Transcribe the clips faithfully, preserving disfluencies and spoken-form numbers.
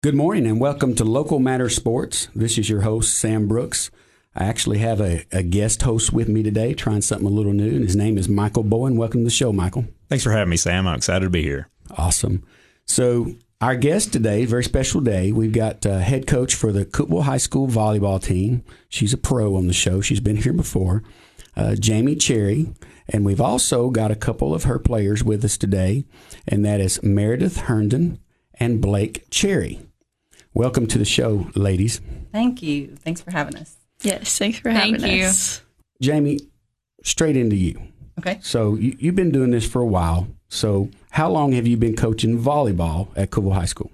Good morning and welcome to Local Matter Sports. This is your host, Sam Brooks. I actually have a, a guest host with me today, trying something a little new, and his name is Michael Bowen. Welcome to the show, Michael. Thanks for having me, Sam. I'm excited to be here. Awesome. So our guest today, very special day, we've got uh, head coach for the Cookeville High School volleyball team. She's a pro on the show. She's been here before, uh, Jamie Cherry. And we've also got a couple of her players with us today, and that is Meredith Herndon and Blake Cherry. Welcome to the show, ladies. Thank you. Thanks for having us. Yes, thanks for having Thank you. us. Jamie, straight into you. Okay. So you, you've been doing this for a while. So how long have you been coaching volleyball at Cookeville High School?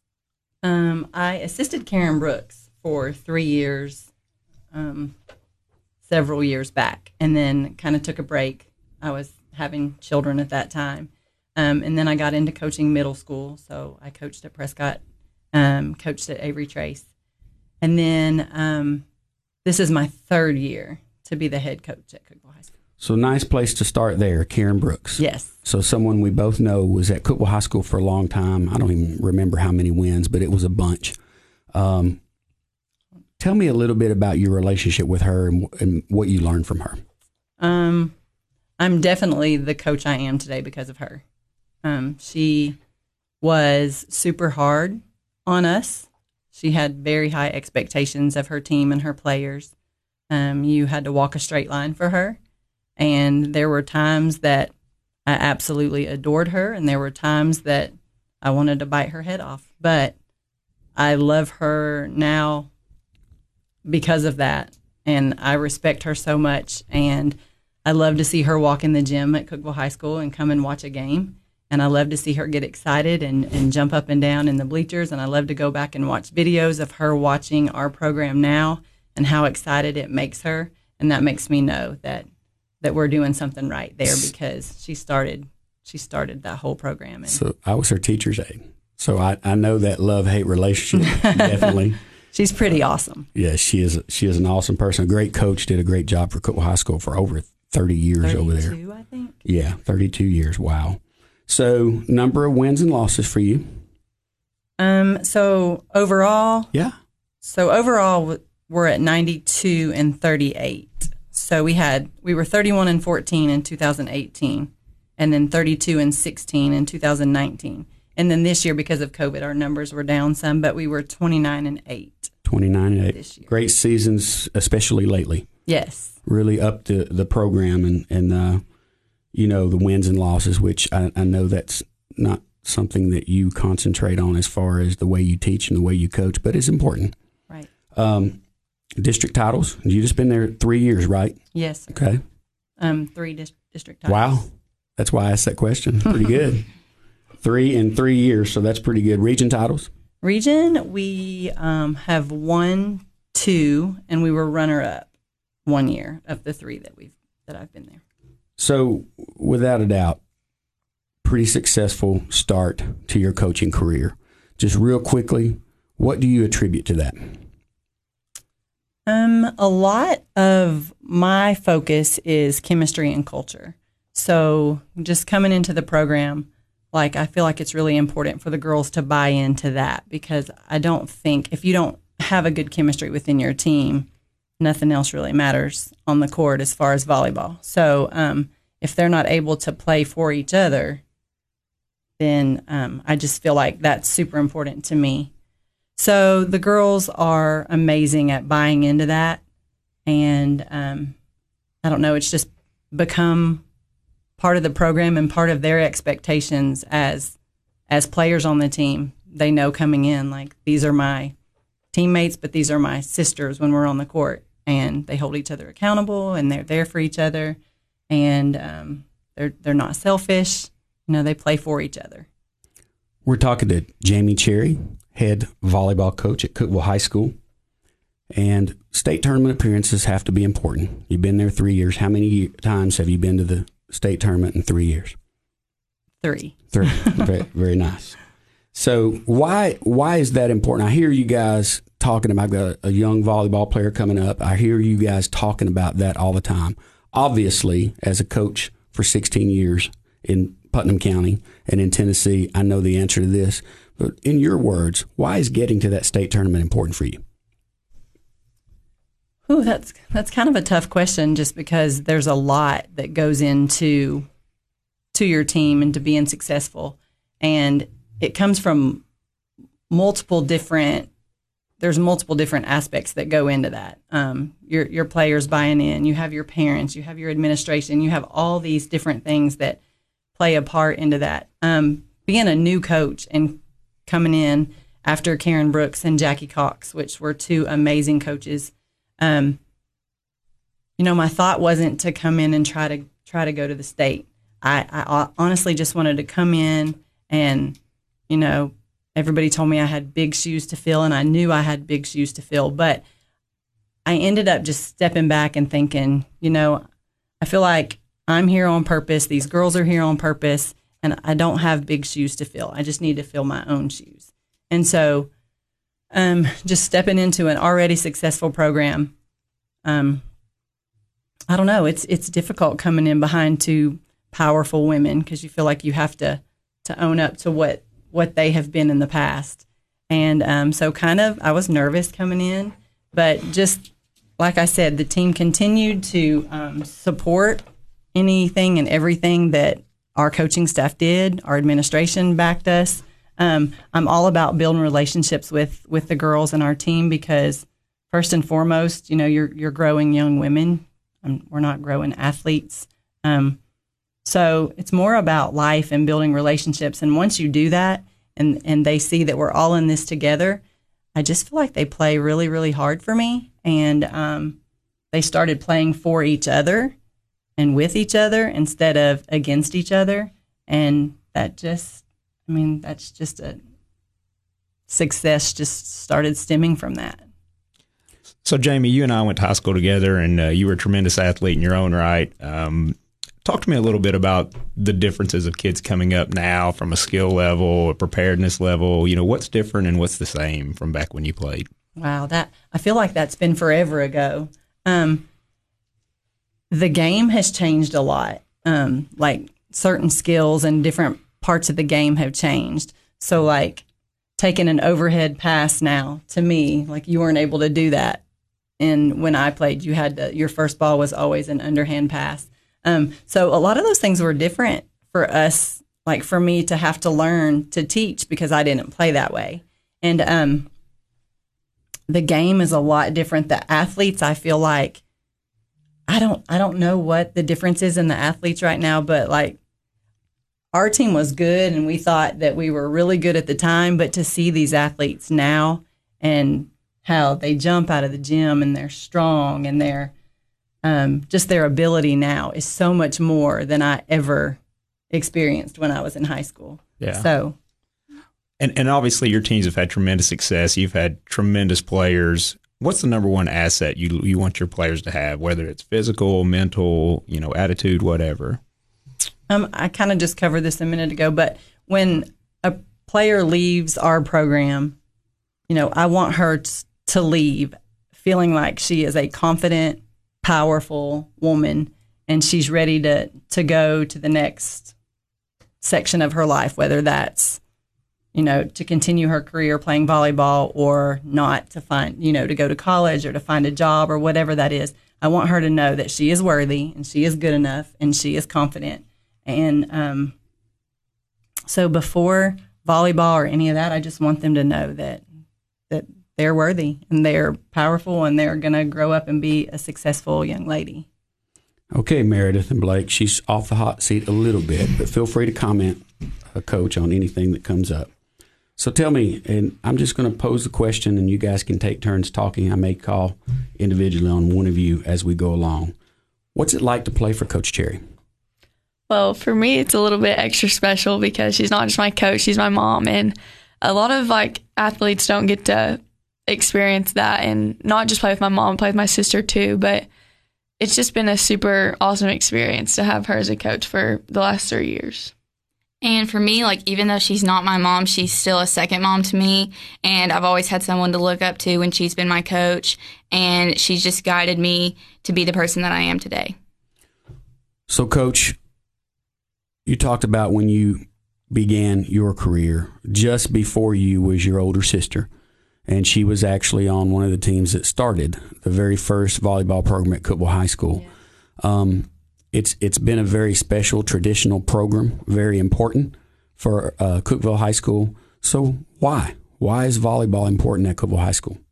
Um, I assisted Karen Brooks for three years, um, several years back, and then kind of took a break. I was having children at that time. Um, and then I got into coaching middle school. So I coached at Prescott, um, coached at Avery Trace. And then um, this is my third year to be the head coach at Cookeville High School. So nice place to start there, Karen Brooks. Yes. So someone we both know was at Cookeville High School for a long time. I don't even remember how many wins, but it was a bunch. Um, tell me a little bit about your relationship with her and, and what you learned from her. Um, I'm definitely the coach I am today because of her. Um, she was super hard on us. She had very high expectations of her team and her players. Um, you had to walk a straight line for her. And there were times that I absolutely adored her, and there were times that I wanted to bite her head off. But I love her now because of that, and I respect her so much. And I love to see her walk in the gym at Cookeville High School and come and watch a game. And I love to see her get excited and, and jump up and down in the bleachers. And I love to go back and watch videos of her watching our program now and how excited it makes her. And that makes me know that that we're doing something right there because she started she started that whole program. And so I was her teacher's aide. So I, I know that love-hate relationship, definitely. She's pretty awesome. Yeah, she is She is an awesome person. A great coach, did a great job for Cookeville High School for over thirty years over there. thirty-two, I think. Yeah, thirty-two years. Wow. So number of wins and losses for you? Um. So overall, yeah. So overall, we're at ninety-two and thirty-eight. So we had we were thirty-one and fourteen in two thousand eighteen, and then thirty-two and sixteen in two thousand nineteen. And then this year, because of COVID, our numbers were down some, but we were twenty-nine and eight. twenty-nine and eight. This year. Great seasons, especially lately. Yes. Really up to the program and and uh, you know, the wins and losses, which I, I know that's not something that you concentrate on as far as the way you teach and the way you coach, but it's important. Right. Um, district titles. You just been there three years, right? Yes. Sir. Okay. Um, three dis- district titles. Wow. That's why I asked that question. Pretty good. Three in three years, so that's pretty good. Region titles? Region, we um, have won two, and we were runner-up one year of the three that we've that I've been there. So, without a doubt, pretty successful start to your coaching career. Just real quickly, what do you attribute to that? Um, a lot of my focus is chemistry and culture. So, just coming into the program, like I feel like it's really important for the girls to buy into that because I don't think if you don't have a good chemistry within your team, nothing else really matters on the court as far as volleyball. So um, if they're not able to play for each other, then um, I just feel like that's super important to me. So the girls are amazing at buying into that. And um, I don't know, it's just become part of the program and part of their expectations as as players on the team. They know coming in, like, these are my teammates, but these are my sisters when we're on the court. And they hold each other accountable, and they're there for each other, and um, they're they're not selfish. You know, they play for each other. We're talking to Jamie Cherry, head volleyball coach at Cookeville High School, and state tournament appearances have to be important. You've been there three years. How many times have you been to the state tournament in three years? Three. Three. very, very nice. So why why is that important? I hear you guys talking about, I've got a young volleyball player coming up. I hear you guys talking about that all the time. Obviously, as a coach for sixteen years in Putnam County and in Tennessee, I know the answer to this. But in your words, why is getting to that state tournament important for you? Ooh, that's that's kind of a tough question, just because there's a lot that goes into to your team and to being successful, and it comes from multiple different. There's multiple different aspects that go into that. Um, your your players buying in, you have your parents, you have your administration, you have all these different things that play a part into that. Um, being a new coach and coming in after Karen Brooks and Jackie Cox, which were two amazing coaches. Um, you know, my thought wasn't to come in and try to try to go to the state. I, I honestly just wanted to come in and, you know, everybody told me I had big shoes to fill, and I knew I had big shoes to fill. But I ended up just stepping back and thinking, you know, I feel like I'm here on purpose. These girls are here on purpose, and I don't have big shoes to fill. I just need to fill my own shoes. And so Um, just stepping into an already successful program. Um, I don't know. It's it's difficult coming in behind two powerful women, because you feel like you have to to own up to what what they have been in the past. And um, so kind of I was nervous coming in, but just like I said, the team continued to um, support anything and everything that our coaching staff did. Our administration backed us. Um, I'm all about building relationships with, with the girls in our team, because first and foremost, you know, you're you're growing young women. Um, we're not growing athletes. Um, so it's more about life and building relationships. And once you do that, and and they see that we're all in this together, I just feel like they play really, really hard for me. And um, they started playing for each other and with each other instead of against each other. And that just I mean, that's just a success just started stemming from that. So, Jamie, you and I went to high school together, and uh, you were a tremendous athlete in your own right. Um, talk to me a little bit about the differences of kids coming up now from a skill level, a preparedness level. You know, what's different and what's the same from back when you played? Wow, that I feel like that's been forever ago. Um, the game has changed a lot. Um, like certain skills and different parts of the game have changed. So like taking an overhead pass now, to me, like you weren't able to do that. And when I played, you had to, your first ball was always an underhand pass. Um, so a lot of those things were different for us, like for me to have to learn to teach, because I didn't play that way. And um, the game is a lot different. The athletes, I feel like, I don't, I don't know what the difference is in the athletes right now, but like, our team was good, and we thought that we were really good at the time, but to see these athletes now and how they jump out of the gym and they're strong and they're um, just their ability now is so much more than I ever experienced when I was in high school. Yeah. So, and and obviously your teams have had tremendous success. You've had tremendous players. What's the number one asset you you want your players to have, whether it's physical, mental, you know, attitude, whatever? Um, I kind of just covered this a minute ago, but when a player leaves our program, you know, I want her t- to leave feeling like she is a confident, powerful woman, and she's ready to, to go to the next section of her life, whether that's, you know, to continue her career playing volleyball or not, to find, you know, to go to college or to find a job or whatever that is. I want her to know that she is worthy and she is good enough and she is confident. And um, so before volleyball or any of that, I just want them to know that that they're worthy and they're powerful and they're going to grow up and be a successful young lady. Okay, Meredith and Blake, she's off the hot seat a little bit, but feel free to comment, uh, Coach, on anything that comes up. So tell me, and I'm just going to pose the question, and you guys can take turns talking. I may call individually on one of you as we go along. What's it like to play for Coach Cherry? Well, for me, it's a little bit extra special because she's not just my coach, she's my mom. And a lot of like athletes don't get to experience that, and not just play with my mom, play with my sister too. But it's just been a super awesome experience to have her as a coach for the last three years. And for me, like, even though she's not my mom, she's still a second mom to me. And I've always had someone to look up to when she's been my coach. And she's just guided me to be the person that I am today. So, Coach, you talked about when you began your career. Just before you was your older sister, and she was actually on one of the teams that started the very first volleyball program at Cookeville High School. Yeah. Um, it's it's been a very special, traditional program, very important for uh, Cookeville High School. So why? Why is volleyball important at Cookeville High School?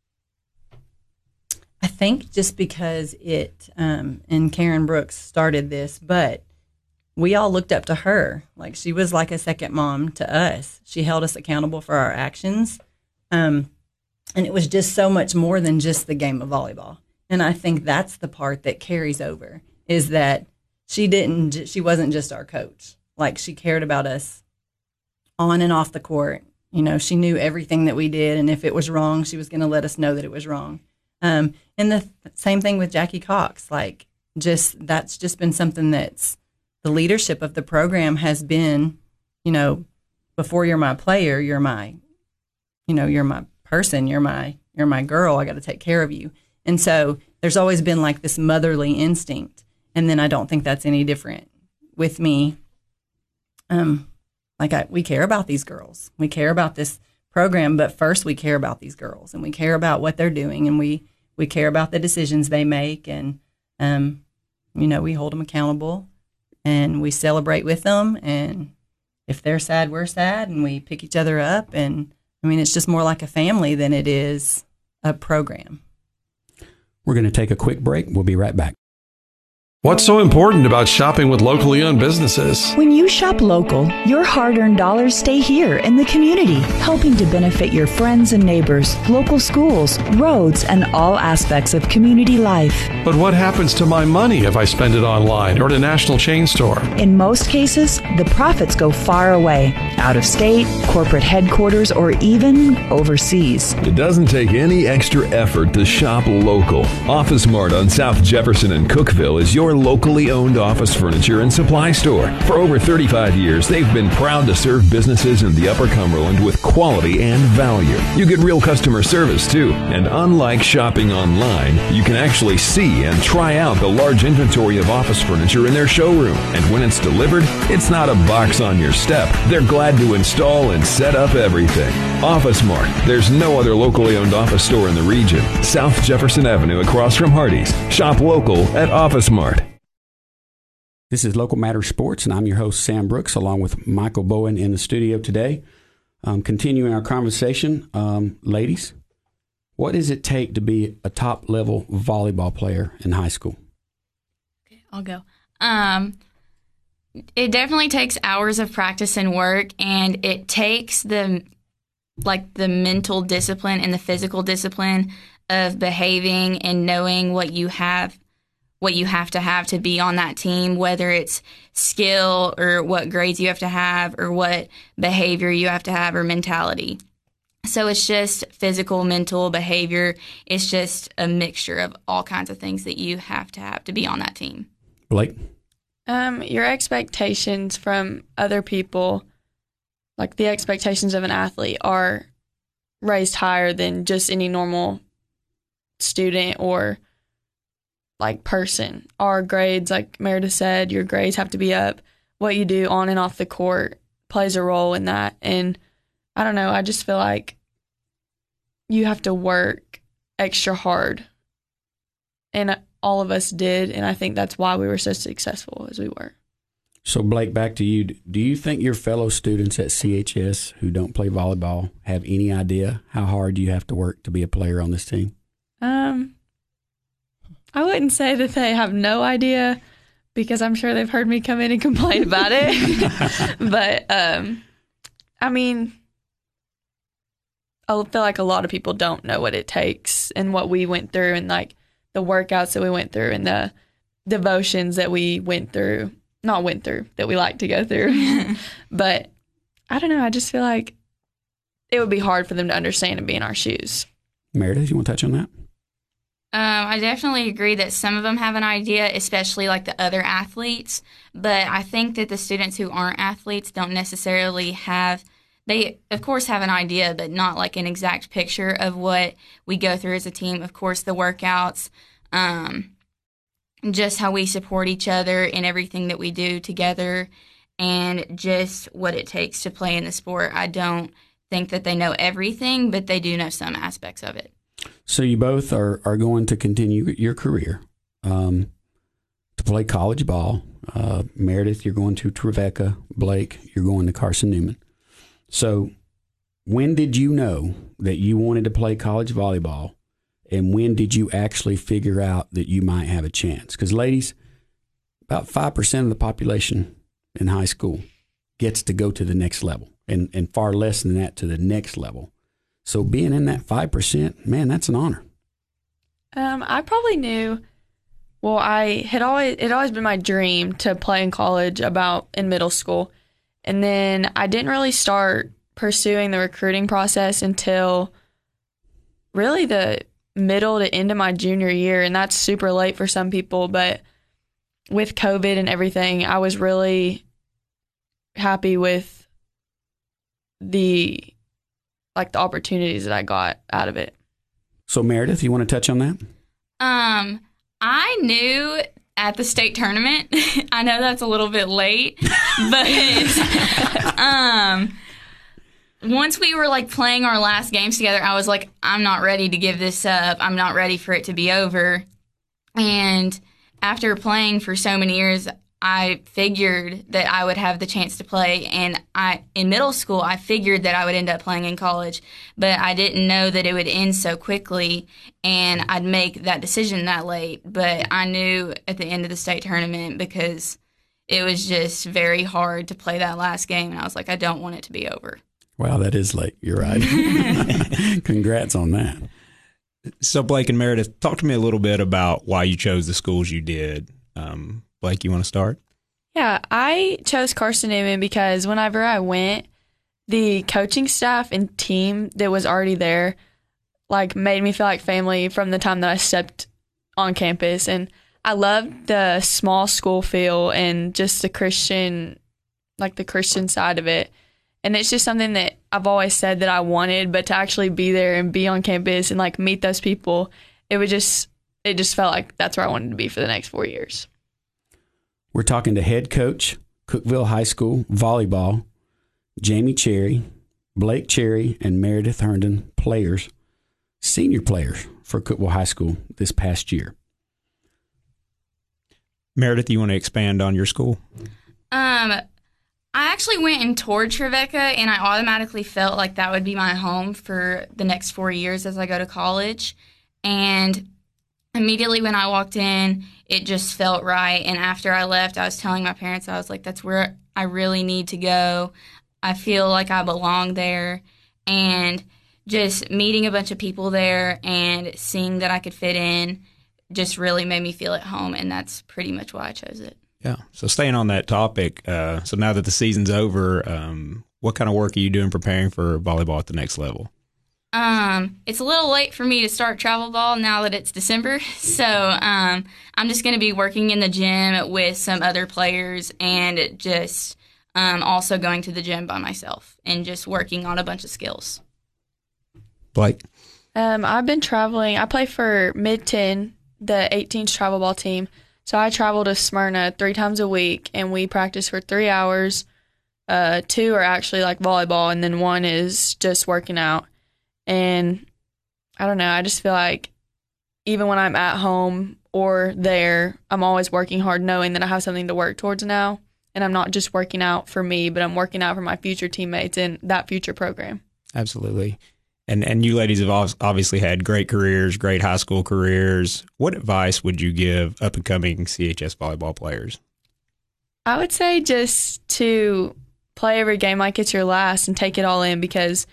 I think just because it, um, and Karen Brooks started this, but we all looked up to her. Like, she was like a second mom to us. She held us accountable for our actions. Um, and it was just so much more than just the game of volleyball. And I think that's the part that carries over, is that she didn't, she wasn't just our coach. Like, she cared about us on and off the court. You know, she knew everything that we did. And if it was wrong, she was going to let us know that it was wrong. Um, and the th- same thing with Jackie Cox. Like, just, that's just been something that's, the leadership of the program has been, you know, before you're my player, you're my, you know, you're my person, you're my, you're my girl. I got to take care of you. And so there's always been like this motherly instinct. And then I don't think that's any different with me. Um, like I, we care about these girls. We care about this program, but first we care about these girls, and we care about what they're doing, and we, we care about the decisions they make. And, um, you know, we hold them accountable. And we celebrate with them, and if they're sad, we're sad, and we pick each other up. And I mean, it's just more like a family than it is a program. We're going to take a quick break. We'll be right back. What's so important about shopping with locally owned businesses? When you shop local, your hard-earned dollars stay here in the community, helping to benefit your friends and neighbors, local schools, roads, and all aspects of community life. But what happens to my money if I spend it online or at a national chain store? In most cases, the profits go far away, out of state, corporate headquarters, or even overseas. It doesn't take any extra effort to shop local. Office Mart on South Jefferson and Cookeville is your locally owned office furniture and supply store. For over thirty-five years, they've been proud to serve businesses in the Upper Cumberland with quality and value. You get real customer service too, and unlike shopping online, you can actually see and try out the large inventory of office furniture in their showroom. And when it's delivered, it's not a box on your step. They're glad to install and set up everything. Office Mart. There's no other locally owned office store in the region. South Jefferson Avenue across from Hardee's. Shop local at Office Mart. This is Local Matters Sports, and I'm your host, Sam Brooks, along with Michael Bowen in the studio today. Um, continuing our conversation, um, ladies, what does it take to be a top-level volleyball player in high school? Okay, I'll go. Um, it definitely takes hours of practice and work, and it takes the like the mental discipline and the physical discipline of behaving and knowing what you have what you have to have to be on that team, whether it's skill or what grades you have to have or what behavior you have to have or mentality. So it's just physical, mental, behavior. It's just a mixture of all kinds of things that you have to have to be on that team. Blake? Um, your expectations from other people, like the expectations of an athlete, are raised higher than just any normal student or like person. Our grades, like Meredith said, your grades have to be up. What you do on and off the court plays a role in that. And I don't know, I just feel like you have to work extra hard. And all of us did, and I think that's why we were so successful as we were. So, Blake, back to you. Do you think your fellow students at C H S who don't play volleyball have any idea how hard you have to work to be a player on this team? Um, I wouldn't say that they have no idea, because I'm sure they've heard me come in and complain about it. But, um, I mean, I feel like a lot of people don't know what it takes and what we went through, and like the workouts that we went through and the devotions that we went through, not went through, that we like to go through. But I don't know. I just feel like it would be hard for them to understand and be in our shoes. Meredith, you want to touch on that? Um, I definitely agree that some of them have an idea, especially like the other athletes. But I think that the students who aren't athletes don't necessarily have, they of course have an idea, but not like an exact picture of what we go through as a team. Of course, the workouts, um, just how we support each other in everything that we do together. and just what it takes to play in the sport. I don't think that they know everything, but they do know some aspects of it. So you both are, are going to continue your career um, to play college ball. Uh, Meredith, you're going to Trevecca. Blake, you're going to Carson Newman. So when did you know that you wanted to play college volleyball, and when did you actually figure out that you might have a chance? Because, ladies, about five percent of the population in high school gets to go to the next level, and, and far less than that to the next level. So being in that five percent, man, that's an honor. Um, I probably knew, well, I had always, it had always been my dream to play in college about in middle school. And then I didn't really start pursuing the recruiting process until really the middle to end of my junior year. And that's super late for some people. But with COVID and everything, I was really happy with the, like the opportunities that I got out of it. So Meredith, you want to touch on that? Um, I knew at the state tournament, I know that's a little bit late, but um, once we were like playing our last games together, I was like, I'm not ready to give this up. I'm not ready for it to be over. And after playing for so many years, I figured that I would have the chance to play. And I, in middle school, I figured that I would end up playing in college, but I didn't know that it would end so quickly and I'd make that decision that late. But I knew at the end of the state tournament because it was just very hard to play that last game. And I was like, I don't want it to be over. Wow, that is late. You're right. Congrats on that. So Blake and Meredith, talk to me a little bit about why you chose the schools you did. Um, Blake, you want to start? Yeah, I chose Carson Newman because whenever I went, the coaching staff and team that was already there, like, made me feel like family from the time that I stepped on campus. And I loved the small school feel and just the Christian, like the Christian side of it. And it's just something that I've always said that I wanted, but to actually be there and be on campus and like meet those people, it would just, it just felt like that's where I wanted to be for the next four years. We're talking to head coach, Cookeville High School volleyball, Jamie Cherry, Blake Cherry, and Meredith Herndon, players, senior players for Cookeville High School this past year. Meredith, you want to expand on your school? Um, I actually went and toured Trevecca, and I automatically felt like that would be my home for the next four years as I go to college. And immediately when I walked in, it just felt right. And after I left, I was telling my parents, I was like, that's where I really need to go. I feel like I belong there. And just meeting a bunch of people there and seeing that I could fit in just really made me feel at home. And that's pretty much why I chose it. Yeah. So staying on that topic, uh, so now that the season's over, um, what kind of work are you doing preparing for volleyball at the next level? Um, it's a little late for me to start travel ball now that it's December. So um, I'm just going to be working in the gym with some other players and just um, also going to the gym by myself and just working on a bunch of skills. Blake? Um, I've been traveling. I play for Mid ten, the eighteens travel ball team. So I travel to Smyrna three times a week, and we practice for three hours. Uh, two are actually like volleyball, and then one is just working out. And I don't know, I just feel like even when I'm at home or there, I'm always working hard knowing that I have something to work towards now. And I'm not just working out for me, but I'm working out for my future teammates in that future program. Absolutely. And and you ladies have obviously had great careers, great high school careers. What advice would you give up-and-coming C H S volleyball players? I would say just to play every game like it's your last and take it all in, because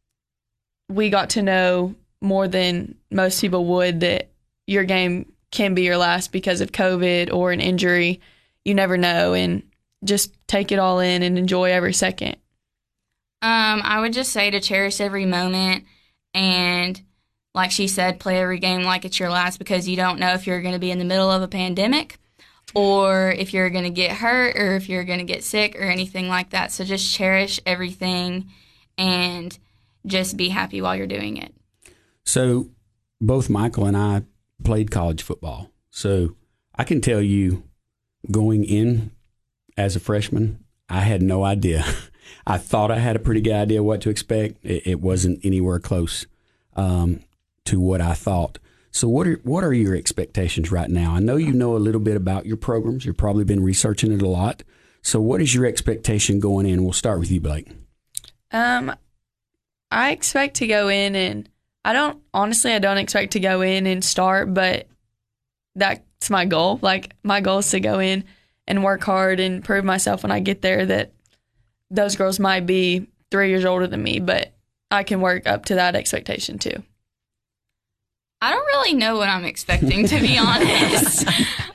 we got to know more than most people would that your game can be your last because of COVID or an injury. You never know, and just take it all in and enjoy every second. Um, I would just say to cherish every moment and, like she said, play every game like it's your last, because you don't know if you're going to be in the middle of a pandemic or if you're going to get hurt or if you're going to get sick or anything like that. So just cherish everything and just be happy while you're doing it. So both Michael and I played college football. So I can tell you, going in as a freshman, I had no idea. I thought I had a pretty good idea what to expect. It, it wasn't anywhere close um, to what I thought. So what are what are your expectations right now? I know you know a little bit about your programs. You've probably been researching it a lot. So what is your expectation going in? We'll start with you, Blake. Um, I expect to go in and I don't, honestly, I don't expect to go in and start, but that's my goal. Like, my goal is to go in and work hard and prove myself when I get there that those girls might be three years older than me, but I can work up to that expectation too. I don't really know what I'm expecting, to be honest.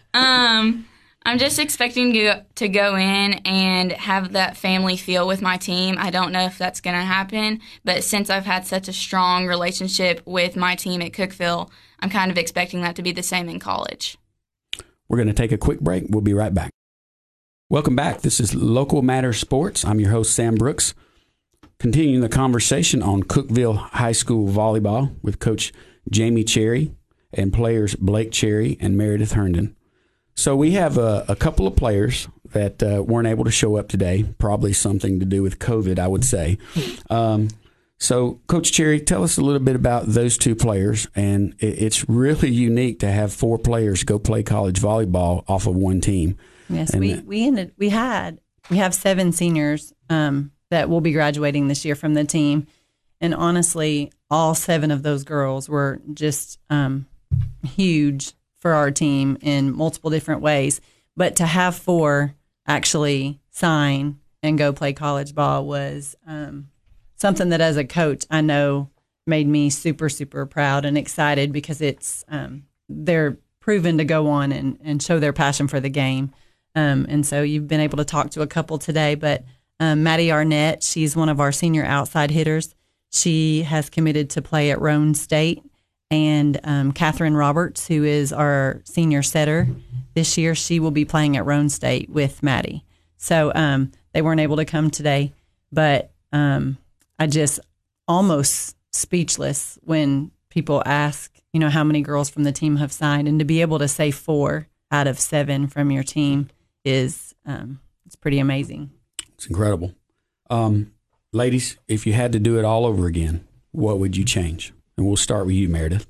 Um, I'm just expecting to go, to go in and have that family feel with my team. I don't know if that's going to happen, but since I've had such a strong relationship with my team at Cookeville, I'm kind of expecting that to be the same in college. We're going to take a quick break. We'll be right back. Welcome back. This is Local Matters Sports. I'm your host, Sam Brooks. Continuing the conversation on Cookeville High School volleyball with Coach Jamie Cherry and players Blake Cherry and Meredith Herndon. So we have a, a couple of players that uh, weren't able to show up today, probably something to do with COVID, I would say. Um, so, Coach Cherry, tell us a little bit about those two players. And it, it's really unique to have four players go play college volleyball off of one team. Yes, and we, we ended we had we have seven seniors um, that will be graduating this year from the team, and honestly, all seven of those girls were just um, huge for our team in multiple different ways. But to have four actually sign and go play college ball was um, something that, as a coach, I know made me super super proud and excited because it's um, they're proven to go on and, and show their passion for the game. Um, and so you've been able to talk to a couple today, but um, Maddie Arnett, she's one of our senior outside hitters. She has committed to play at Roane State. And um, Catherine Roberts, who is our senior setter this year, she will be playing at Roane State with Maddie. So um, they weren't able to come today, but um, I just almost speechless when people ask, you know, how many girls from the team have signed, and to be able to say four out of seven from your team is um, it's pretty amazing. It's incredible. Um, ladies, if you had to do it all over again, what would you change? And we'll start with you, Meredith.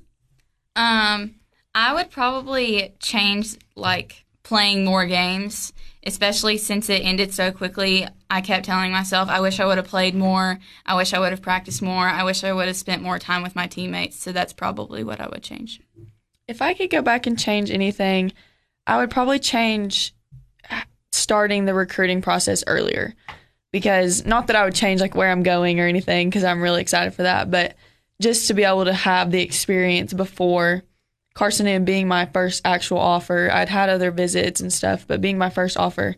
Um, I would probably change, like, playing more games, especially since it ended so quickly. I kept telling myself, I wish I would have played more. I wish I would have practiced more. I wish I would have spent more time with my teammates. So that's probably what I would change. If I could go back and change anything, I would probably change starting the recruiting process earlier, because not that I would change like where I'm going or anything, because I'm really excited for that, but just to be able to have the experience before Carson M being my first actual offer. I'd had other visits and stuff, but being my first offer,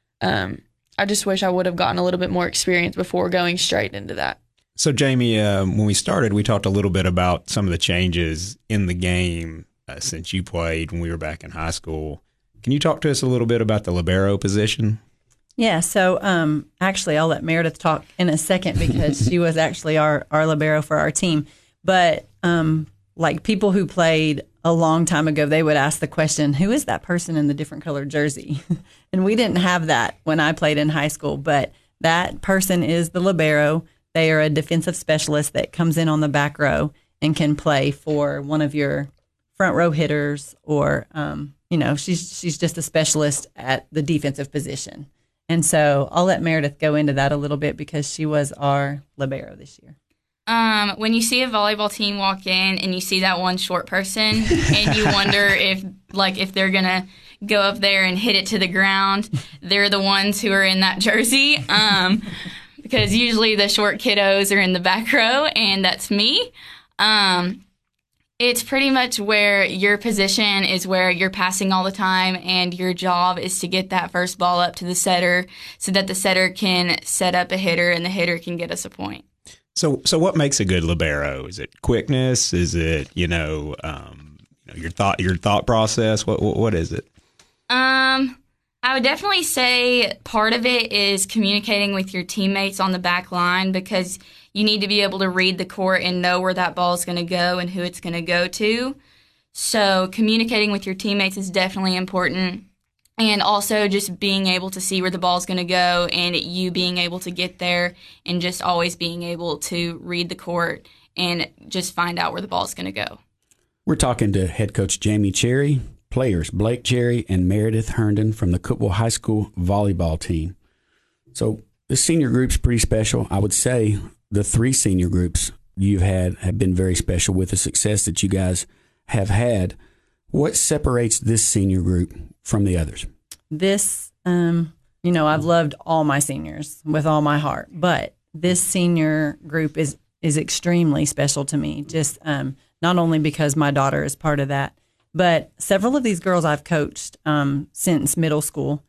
um, I just wish I would have gotten a little bit more experience before going straight into that. So, Jamie, uh, when we started, we talked a little bit about some of the changes in the game uh, since you played when we were back in high school. Can you talk to us a little bit about the libero position? Yeah, so um, actually I'll let Meredith talk in a second because she was actually our, our libero for our team. But um, like people who played a long time ago, they would ask the question, who is that person in the different colored jersey? And we didn't have that when I played in high school, but that person is the libero. They are a defensive specialist that comes in on the back row and can play for one of your front row hitters, or, um, you know, she's she's just a specialist at the defensive position. And so I'll let Meredith go into that a little bit because she was our libero this year. Um, when you see a volleyball team walk in and you see that one short person and you wonder if, like, if they're going to go up there and hit it to the ground, they're the ones who are in that jersey. Um, because usually the short kiddos are in the back row, and that's me. Um, It's pretty much where your position is where you're passing all the time, and your job is to get that first ball up to the setter so that the setter can set up a hitter and the hitter can get us a point. So, so what makes a good libero? Is it quickness? Is it, you know, um, you know your thought, your thought process? What, what, what is it? Um, I would definitely say part of it is communicating with your teammates on the back line, because you need to be able to read the court and know where that ball is going to go and who it's going to go to. So communicating with your teammates is definitely important. And also just being able to see where the ball's going to go and you being able to get there and just always being able to read the court and just find out where the ball's going to go. We're talking to head coach Jamie Cherry, players Blake Cherry and Meredith Herndon from the Cookeville High School volleyball team. So the senior group's pretty special. I would say the three senior groups you've had have been very special with the success that you guys have had. What separates this senior group from the others? This, um, you know, I've loved all my seniors with all my heart, but this senior group is, is extremely special to me, just um, not only because my daughter is part of that, but several of these girls I've coached um, since middle school,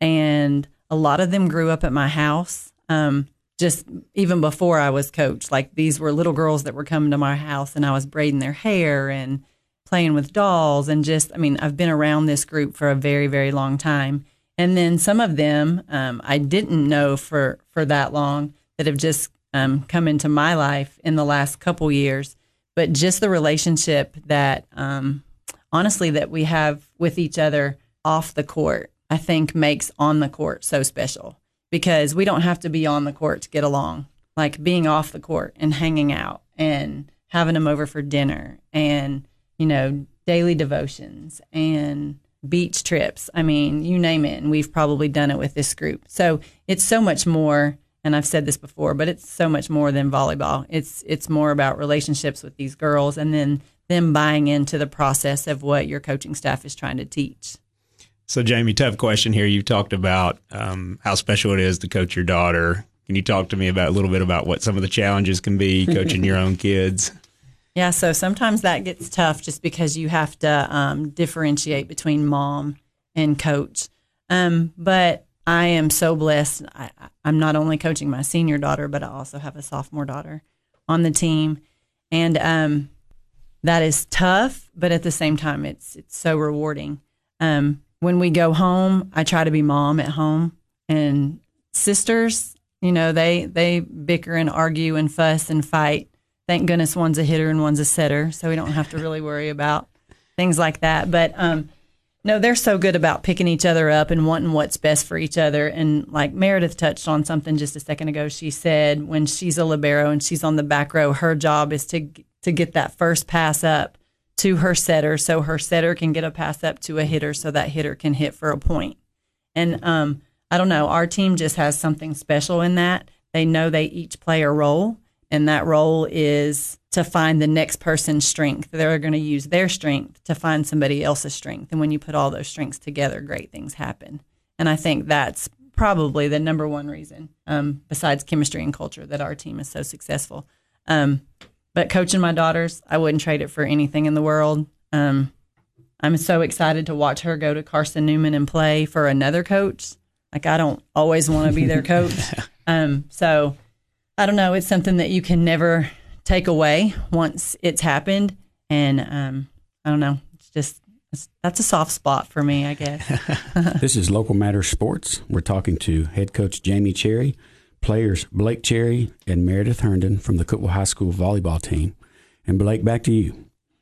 and a lot of them grew up at my house um, just even before I was coached. Like, these were little girls that were coming to my house, and I was braiding their hair and playing with dolls, and just, I mean, I've been around this group for a very, very long time. And then some of them um, I didn't know for, for that long that have just um, come into my life in the last couple years. But just the relationship that, um, honestly, that we have with each other off the court, I think makes on the court so special, because we don't have to be on the court to get along. Like, being off the court and hanging out and having them over for dinner and, you know, daily devotions and beach trips. I mean, you name it, and we've probably done it with this group. So it's so much more, and I've said this before, but it's so much more than volleyball. It's it's more about relationships with these girls, and then them buying into the process of what your coaching staff is trying to teach. So, Jamie, tough question here. You talked about um, how special it is to coach your daughter. Can you talk to me about a little bit about what some of the challenges can be coaching your own kids? Yeah, so sometimes that gets tough just because you have to um, differentiate between mom and coach. Um, but I am so blessed. I, I'm not only coaching my senior daughter, but I also have a sophomore daughter on the team. And um, that is tough, but at the same time, it's it's so rewarding. Um, when we go home, I try to be mom at home. And sisters, you know, they, they bicker and argue and fuss and fight. Thank goodness one's a hitter and one's a setter, so we don't have to really worry about things like that. But um, no, they're so good about picking each other up and wanting what's best for each other. And like Meredith touched on something just a second ago, she said when she's a libero and she's on the back row, her job is to to get that first pass up to her setter, so her setter can get a pass up to a hitter, so that hitter can hit for a point. And um, I don't know, our team just has something special in that. They know they each play a role. And that role is to find the next person's strength. They're going to use their strength to find somebody else's strength. And when you put all those strengths together, great things happen. And I think that's probably the number one reason, um, besides chemistry and culture, that our team is so successful. Um, but coaching my daughters, I wouldn't trade it for anything in the world. Um, I'm so excited to watch her go to Carson Newman and play for another coach. Like, I don't always want to be their coach. Um, so... I don't know. It's something that you can never take away once it's happened. And um, I don't know. It's just, it's, that's a soft spot for me, I guess. This is Local Matters Sports. We're talking to head coach Jamie Cherry, players Blake Cherry and Meredith Herndon from the Cookeville High School volleyball team. And Blake, back to you.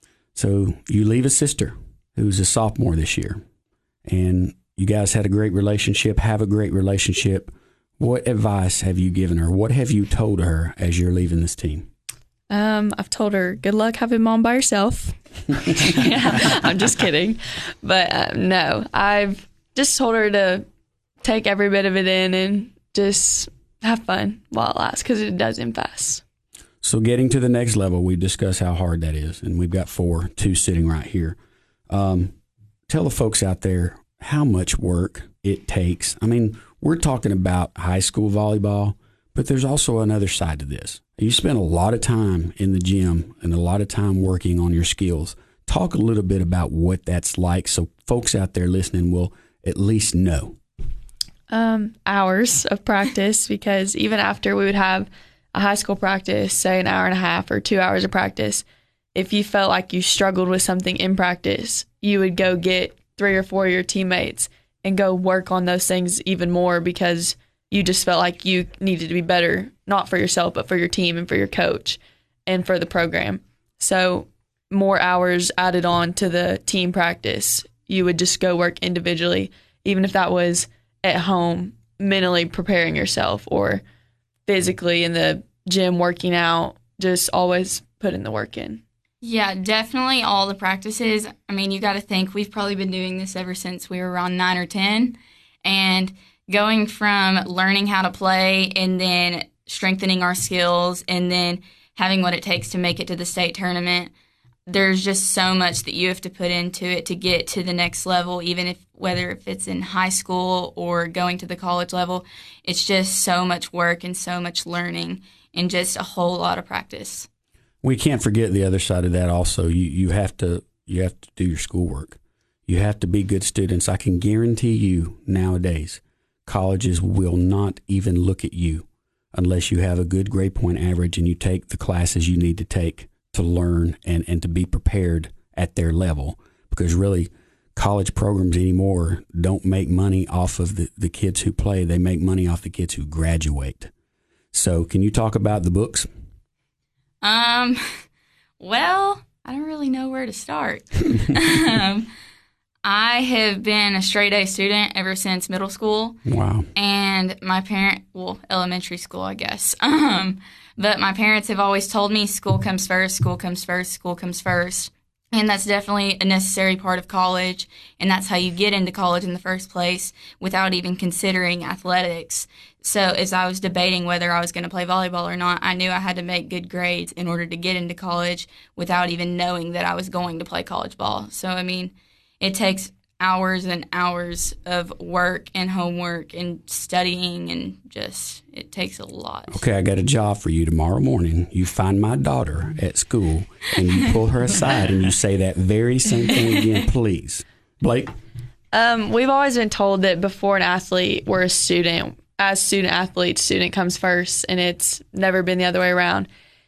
So you leave a sister who's a sophomore this year, and you guys had a great relationship, have a great relationship. What advice have you given her? What have you told her as you're leaving this team? Um, I've told her, good luck having mom by yourself. Yeah, I'm just kidding. But uh, no, I've just told her to take every bit of it in and just have fun while it lasts, because it does end fast. So getting to the next level, we discussed how hard that is, and we've got four, two sitting right here. Um, tell the folks out there how much work it takes. I mean, we're talking about high school volleyball, but there's also another side to this. You spend a lot of time in the gym and a lot of time working on your skills. Talk a little bit about what that's like so folks out there listening will at least know. Um, hours of practice, because even after we would have a high school practice, say an hour and a half or two hours of practice, if you felt like you struggled with something in practice, you would go get three or four of your teammates and go work on those things even more, because you just felt like you needed to be better, not for yourself, but for your team and for your coach and for the program. So more hours added on to the team practice. You would just go work individually. even if that was at home, mentally preparing yourself or physically in the gym working out, just always putting the work in. Yeah, definitely all the practices. I mean, you got to think we've probably been doing this ever since we were around nine or ten. And going from learning how to play and then strengthening our skills and then having what it takes to make it to the state tournament, there's just so much that you have to put into it to get to the next level, even if whether if it's in high school or going to the college level. It's just so much work and so much learning and just a whole lot of practice. We can't forget the other side of that also. You you have to you have to do your schoolwork. You have to be good students. I can guarantee you nowadays, colleges will not even look at you unless you have a good grade point average and you take the classes you need to take to learn and, and to be prepared at their level. Because really, college programs anymore don't make money off of the, the kids who play. They make money off the kids who graduate. So can you talk about the books? Um, well, I don't really know where to start. um, I have been a straight A student ever since middle school. Wow. And my parent, well, elementary school, I guess. Um, but my parents have always told me school comes first, school comes first, school comes first. And that's definitely a necessary part of college. And that's how you get into college in the first place without even considering athletics. So as I was debating whether I was going to play volleyball or not, I knew I had to make good grades in order to get into college without even knowing that I was going to play college ball. So, I mean, it takes hours and hours of work and homework and studying, and just it takes a lot. Okay, I got a job for you tomorrow morning. You find my daughter at school and you pull her aside and you say that very same thing again, please. Blake? Um, we've always been told that before an athlete, we're a student. As student athletes, student comes first, and it's never been the other way around.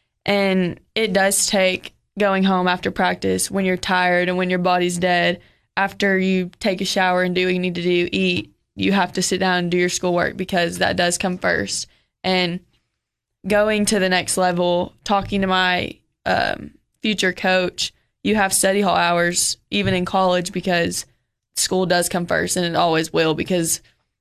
And it does take going home after practice when you're tired and when your body's dead. After you take a shower and do what you need to do, eat, you have to sit down and do your schoolwork because that does come first. And going to the next level, talking to my um, future coach, you have study hall hours even in college because school does come first, and it always will, because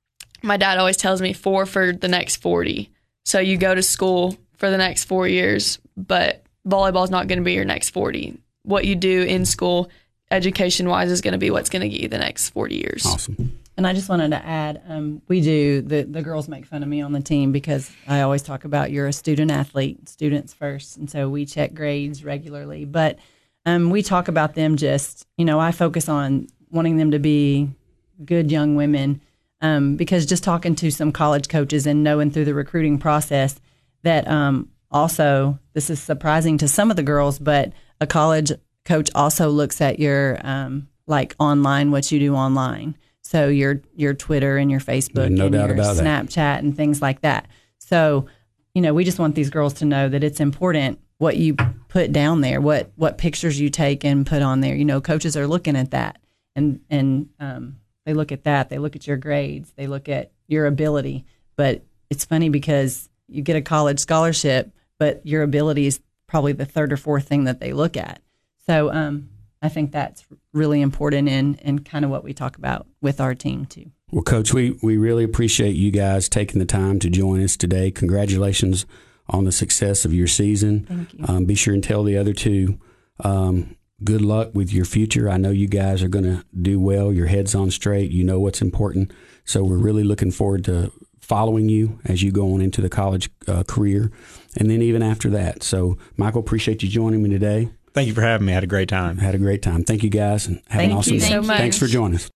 my dad always tells me four for the next forty. So you go to school for the next four years, but volleyball is not going to be your next forty. What you do in school, education-wise, is going to be what's going to get you the next forty years. Awesome. And I just wanted to add, um, we do, the, the girls make fun of me on the team because I always talk about you're a student athlete, students first. And so we check grades regularly. But um, we talk about them just, you know, I focus on wanting them to be good young women um, because just talking to some college coaches and knowing through the recruiting process that um, also, this is surprising to some of the girls, but a college coach also looks at your um, like online, what you do online. So your your Twitter and your Facebook no and doubt your about Snapchat that. And things like that. So, you know, we just want these girls to know that it's important what you put down there, what what pictures you take and put on there. You know, coaches are looking at that, and and um, they look at that. They look at your grades. They look at your ability. But it's funny because you get a college scholarship, but your ability is probably the third or fourth thing that they look at. So um, I think that's really important in, in kind of what we talk about with our team too. Well, Coach, we, we really appreciate you guys taking the time to join us today. Congratulations on the success of your season. Thank you. Um, be sure and tell the other two, um, good luck with your future. I know you guys are going to do well. Your head's on straight. You know what's important. So we're really looking forward to following you as you go on into the college uh, career and then even after that. So, Michael, appreciate you joining me today. Thank you for having me. I had a great time. Had a great time. Thank you, guys, and have Thank an awesome you day. so much. Thanks for joining us.